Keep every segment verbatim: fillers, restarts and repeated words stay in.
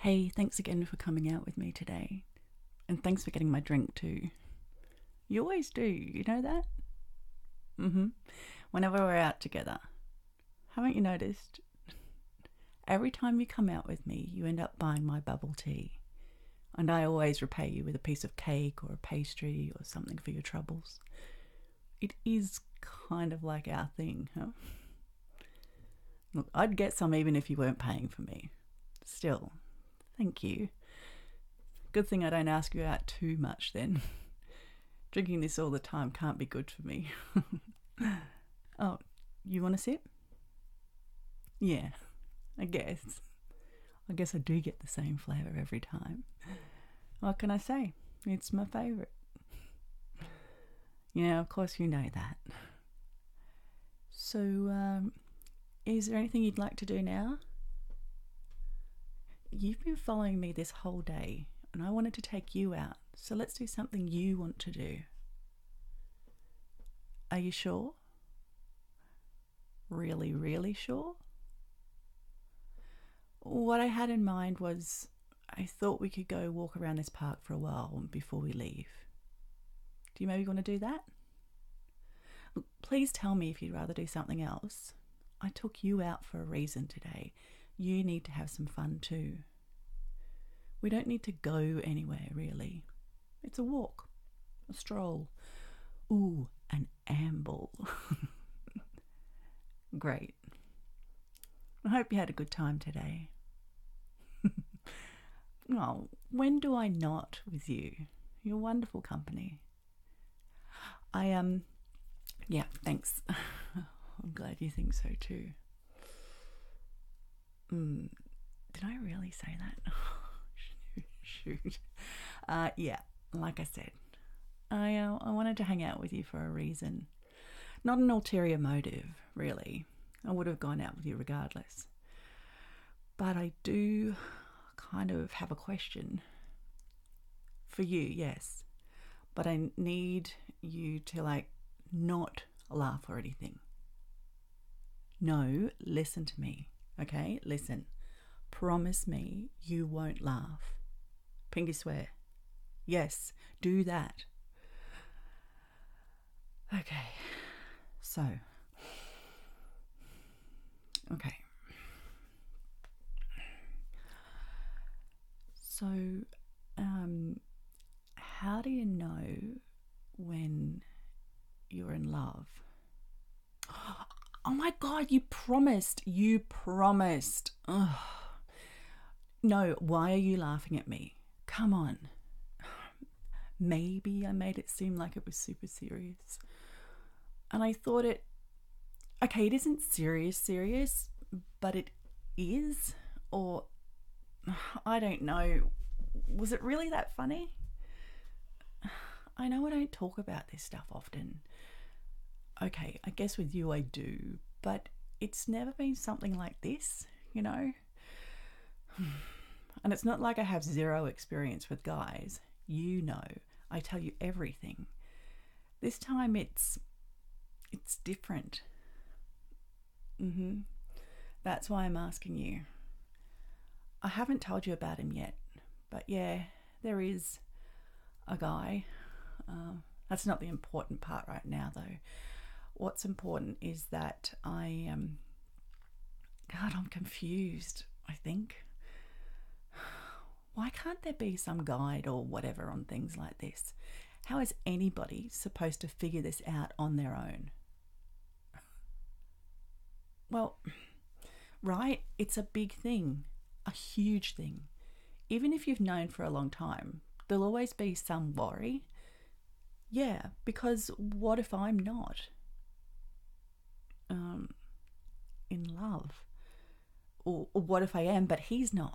Hey, thanks again for coming out with me today. And thanks for getting my drink too. You always do, you know that? Mm-hmm. Whenever we're out together. Haven't you noticed? Every time you come out with me, you end up buying my bubble tea. And I always repay you with a piece of cake or a pastry or something for your troubles. It is kind of like our thing, huh? Look, I'd get some even if you weren't paying for me. Still, thank you. Good thing I don't ask you out too much then. Drinking this all the time can't be good for me. Oh, you want a sip? Yeah, I guess. I guess I do get the same flavour every time. What can I say? It's my favourite. Yeah, of course you know that. So, um, is there anything you'd like to do now? You've been following me this whole day, and I wanted to take you out, so let's do something you want to do. Are you sure? Really, really sure? What I had in mind was I thought we could go walk around this park for a while before we leave. Do you maybe want to do that? Look, please tell me if you'd rather do something else. I took you out for a reason today. You need to have some fun too. We don't need to go anywhere, really. It's a walk, a stroll. Ooh, an amble. Great. I hope you had a good time today. Oh, when do I not with you? You're wonderful company. I, um, yeah, thanks. I'm glad you think so too. Mm, did I really say that? Shoot. Uh, yeah, like I said, I, uh, I wanted to hang out with you for a reason. Not an ulterior motive, really. I would have gone out with you regardless. But I do kind of have a question. For you, yes. But I need you to, like, not laugh or anything. No, listen to me, okay? Listen. Promise me you won't laugh. Pinky swear. Yes, do that. Okay, so. Okay. So, um, how do you know when you're in love? Oh my God, you promised. You promised. Ugh. No, why are you laughing at me? Come on. Maybe I made it seem like it was super serious. And I thought it... Okay, it isn't serious, serious, but it is. Or, I don't know. Was it really that funny? I know I don't talk about this stuff often. Okay, I guess with you I do, but it's never been something like this, you know? And it's not like I have zero experience with guys. You know, I tell you everything. This time it's it's different. Mm-hmm. That's why I'm asking you. I haven't told you about him yet, but yeah, there is a guy. Uh, that's not the important part right now, though. What's important is that I um. God, I'm confused. I think. Why can't there be some guide or whatever on things like this? How is anybody supposed to figure this out on their own? Well, right, it's a big thing, a huge thing. Even if you've known for a long time, there'll always be some worry. Yeah, because what if I'm not? Um, in love? Or, or what if I am, but he's not?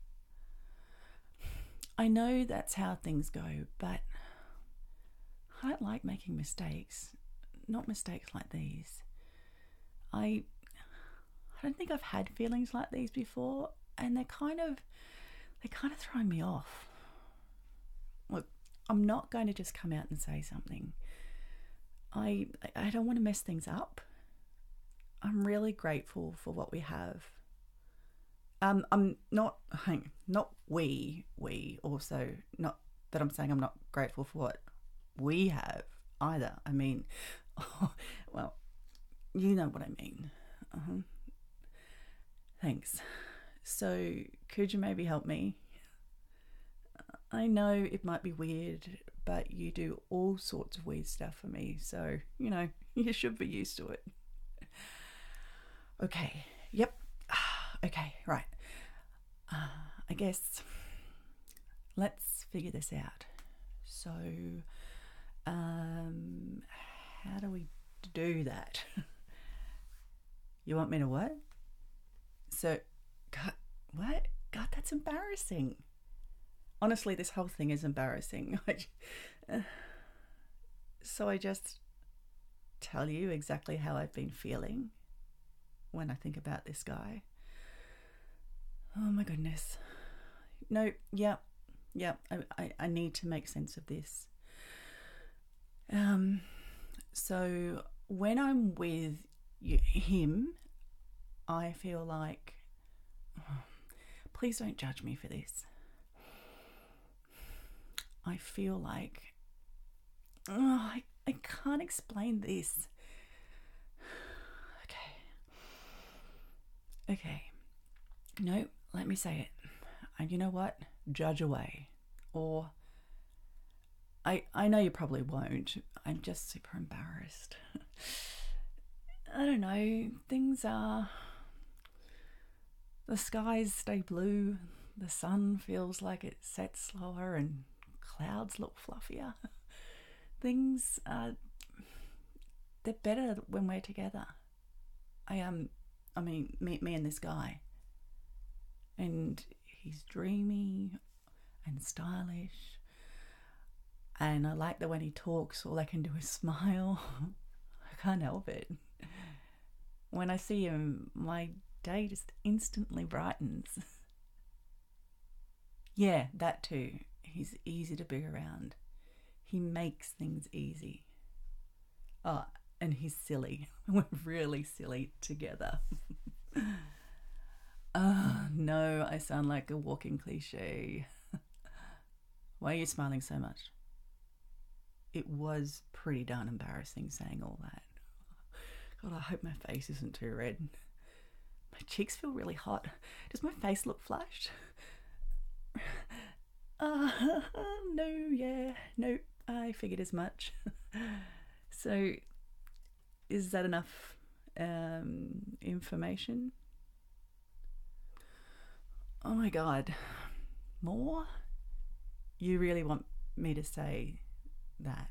I know that's how things go, but I don't like making mistakes. Not mistakes like these. I I don't think I've had feelings like these before, and they're kind of they're kind of throwing me off. Look, I'm not going to just come out and say something. I I don't want to mess things up. I'm really grateful for what we have. Um, I'm not, hang, not we, we also, not that I'm saying I'm not grateful for what we have either. I mean, well, you know what I mean. Uh-huh. Thanks. So, could you maybe help me? I know it might be weird, but you do all sorts of weird stuff for me, so, you know, you should be used to it. Okay, yep. Okay, right. Uh, I guess let's figure this out. So, um, how do we do that? You want me to what? So, God, what? God, that's embarrassing. Honestly, this whole thing is embarrassing. uh, so I just tell you exactly how I've been feeling when I think about this guy. Oh my goodness. No, yeah, yeah, I, I, I need to make sense of this. Um, so when I'm with you, him, I feel like, oh, please don't judge me for this. I feel like, oh, I, I can't explain this. Okay. Okay. No, let me say it. And you know what? Judge away. Or, I, I know you probably won't. I'm just super embarrassed. I don't know. Things are... The skies stay blue. The sun feels like it sets slower and clouds look fluffier. Things are... They're better when we're together. I um, I mean, me, me and this guy. And he's dreamy and stylish. And I like that when he talks, all I can do is smile. I can't help it. When I see him, my day just instantly brightens. Yeah, that too. He's easy to be around. He makes things easy. Oh, and he's silly. We're really silly together. Oh, no, I sound like a walking cliche. Why are you smiling so much? It was pretty darn embarrassing saying all that. God, I hope my face isn't too red. My cheeks feel really hot. Does my face look flushed? Uh, no, yeah, no, I figured as much. So, is that enough um, information? Oh my God, more? You really want me to say that?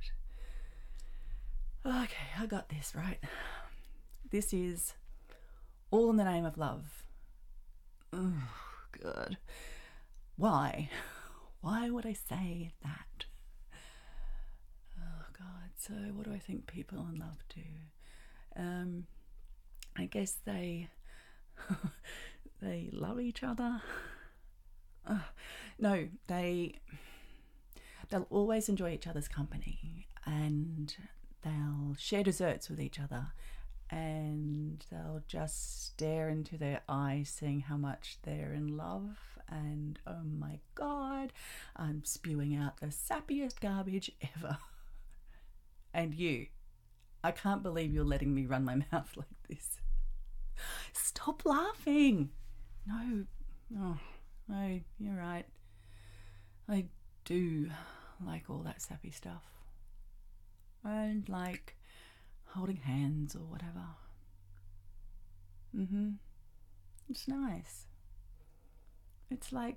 Okay, I got this, right? This is all in the name of love. Oh, God. Why? Why would I say that? Oh, God. So what do I think people in love do? Um, I guess they... they love each other. Uh, no, they... They'll always enjoy each other's company, and they'll share desserts with each other, and they'll just stare into their eyes saying how much they're in love, and oh my God, I'm spewing out the sappiest garbage ever. And you, I can't believe you're letting me run my mouth like this. Stop laughing. No, oh, no, you're right. I do like all that sappy stuff. And like holding hands or whatever. Mm-hmm. It's nice. It's like,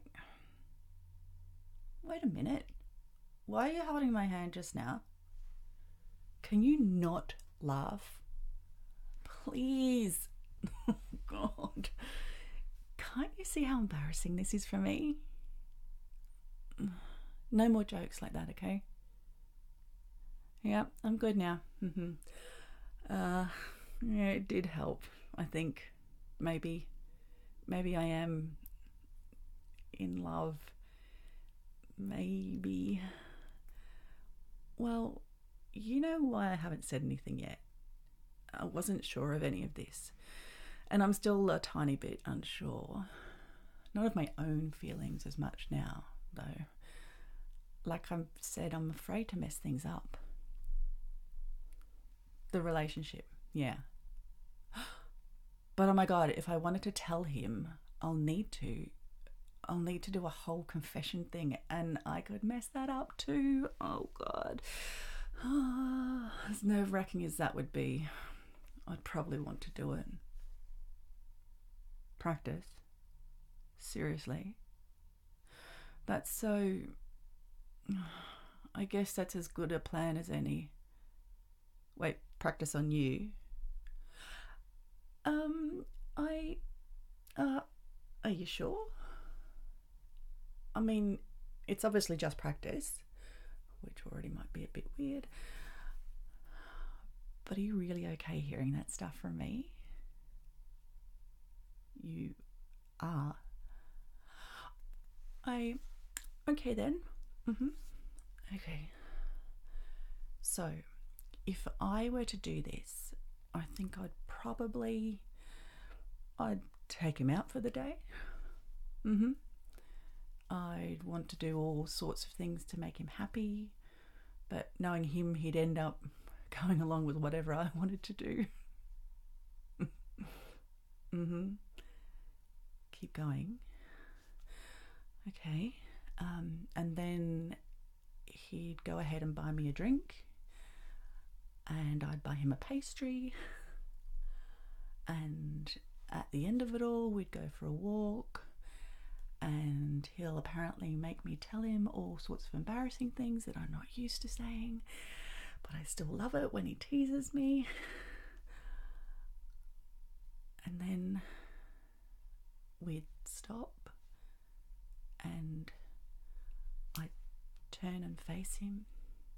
wait a minute. Why are you holding my hand just now? Can you not laugh? Please. Oh, God. Can't you see how embarrassing this is for me? No more jokes like that, okay? Yeah, I'm good now. Mm-hmm. Uh, yeah, it did help. I think maybe, maybe I am in love. Maybe. Well, you know why I haven't said anything yet? I wasn't sure of any of this, and I'm still a tiny bit unsure. not of my own feelings as much now, though. Like I said, I'm afraid to mess things up. The relationship, yeah. But oh my God, if I wanted to tell him, I'll need to. I'll need to do a whole confession thing, and I could mess that up too. Oh God. As nerve-wracking as that would be, I'd probably want to do it. Practice? Seriously? That's so... I guess that's as good a plan as any. Wait, practice on you? Um, I... Uh, are you sure? I mean, it's obviously just practice, which already might be a bit weird. But are you really okay hearing that stuff from me? You are. I... Okay then. Mm-hmm. Okay. So, if I were to do this, I think I'd probably... I'd take him out for the day. Mm-hmm. I'd want to do all sorts of things to make him happy, but knowing him, he'd end up going along with whatever I wanted to do. Mm-hmm. Keep going. Okay. Um, and then he'd go ahead and buy me a drink, and I'd buy him a pastry, and at the end of it all, we'd go for a walk, and he'll apparently make me tell him all sorts of embarrassing things that I'm not used to saying, but I still love it when he teases me. And then we'd stop, and I'd turn and face him,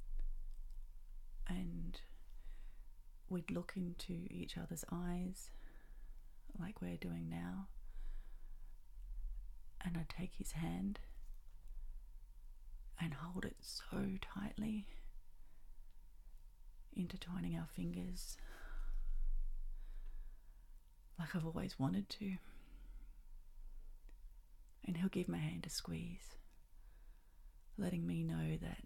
and we'd look into each other's eyes like we're doing now, and I'd take his hand and hold it so tightly, intertwining our fingers like I've always wanted to. And he'll give my hand a squeeze, letting me know that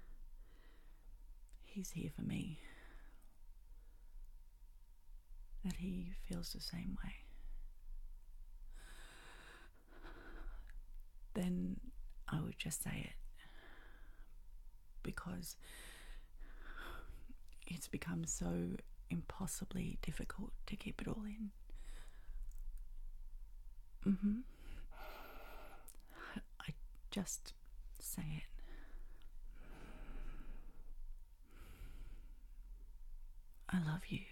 he's here for me, that he feels the same way. Then I would just say it, because it's become so impossibly difficult to keep it all in. Mm-hmm. I just say it. I love you.